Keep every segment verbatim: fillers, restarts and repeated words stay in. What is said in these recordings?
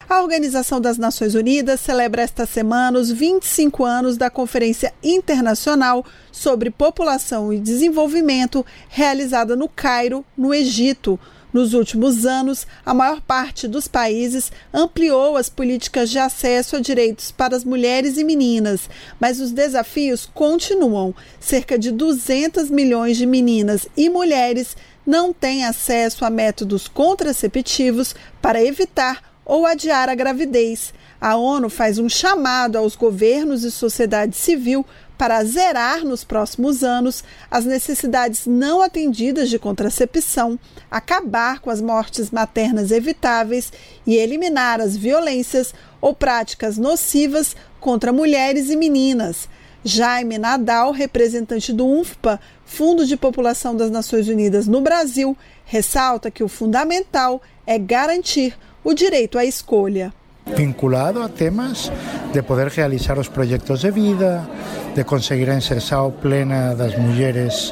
A Organização das Nações Unidas celebra esta semana os vinte e cinco anos da Conferência Internacional sobre População e Desenvolvimento, realizada no Cairo, no Egito. Nos últimos anos, a maior parte dos países ampliou as políticas de acesso a direitos para as mulheres e meninas, mas os desafios continuam. Cerca de duzentos milhões de meninas e mulheres não têm acesso a métodos contraceptivos para evitar ou adiar a gravidez. A ONU faz um chamado aos governos e sociedade civil para zerar nos próximos anos as necessidades não atendidas de contracepção, acabar com as mortes maternas evitáveis e eliminar as violências ou práticas nocivas contra mulheres e meninas. Jaime Nadal, representante do UNFPA, Fundo de População das Nações Unidas no Brasil, ressalta que o fundamental é garantir o direito à escolha. Vinculado a temas de poder realizar os projetos de vida, de conseguir a inserção plena das mulheres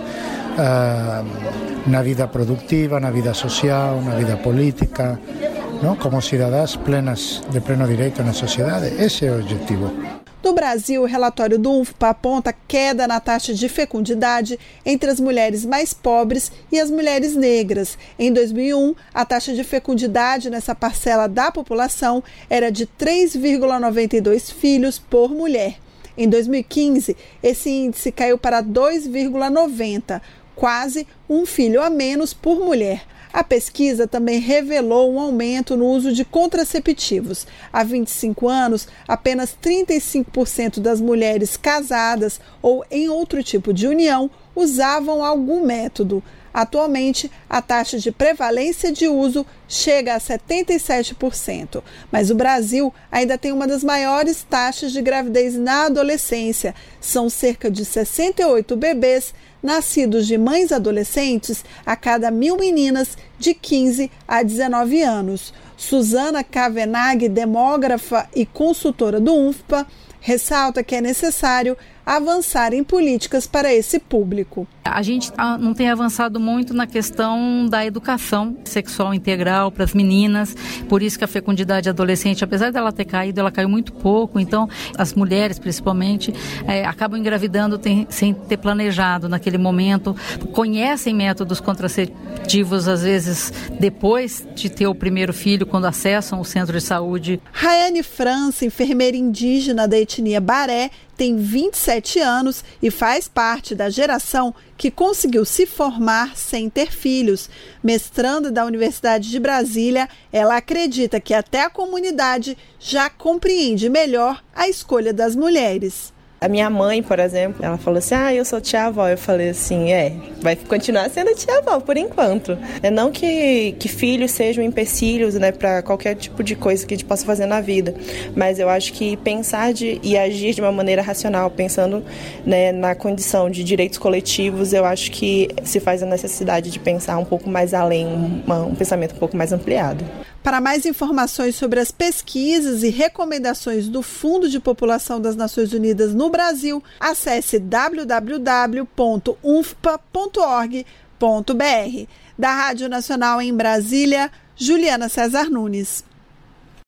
uh, na vida produtiva, na vida social, na vida política, não? Como cidadãs plenas de pleno direito na sociedade. Esse é o objetivo. No Brasil, o relatório do UNFPA aponta queda na taxa de fecundidade entre as mulheres mais pobres e as mulheres negras. Em dois mil e um, a taxa de fecundidade nessa parcela da população era de três vírgula noventa e dois filhos por mulher. Em dois mil e quinze, esse índice caiu para dois vírgula noventa, quase um filho a menos por mulher. A pesquisa também revelou um aumento no uso de contraceptivos. Há vinte e cinco anos, apenas trinta e cinco por cento das mulheres casadas ou em outro tipo de união usavam algum método. Atualmente, a taxa de prevalência de uso chega a setenta e sete por cento. Mas o Brasil ainda tem uma das maiores taxas de gravidez na adolescência. São cerca de sessenta e oito bebês nascidos de mães adolescentes a cada mil meninas de quinze a dezenove anos. Suzana Kavenag, demógrafa e consultora do UNFPA, ressalta que é necessário avançar em políticas para esse público. A gente não tem avançado muito na questão da educação sexual integral para as meninas, por isso que a fecundidade adolescente, apesar dela ter caído, ela caiu muito pouco, então as mulheres principalmente é, acabam engravidando tem, sem ter planejado naquele momento, conhecem métodos contraceptivos às vezes depois de ter o primeiro filho, quando acessam o centro de saúde. Rayane França, enfermeira indígena da etnia Baré, tem vinte e sete anos e faz parte da geração que conseguiu se formar sem ter filhos. Mestranda da Universidade de Brasília, ela acredita que até a comunidade já compreende melhor a escolha das mulheres. A minha mãe, por exemplo, ela falou assim, ah, eu sou tia-avó. Eu falei assim, é, vai continuar sendo tia-avó por enquanto. É não que, que filhos sejam empecilhos, né, para qualquer tipo de coisa que a gente possa fazer na vida, mas eu acho que pensar de, e agir de uma maneira racional, pensando, né, na condição de direitos coletivos, eu acho que se faz a necessidade de pensar um pouco mais além, um, um pensamento um pouco mais ampliado. Para mais informações sobre as pesquisas e recomendações do Fundo de População das Nações Unidas no Brasil, acesse w w w ponto u n f p a ponto org ponto b r. Da Rádio Nacional em Brasília, Juliana César Nunes.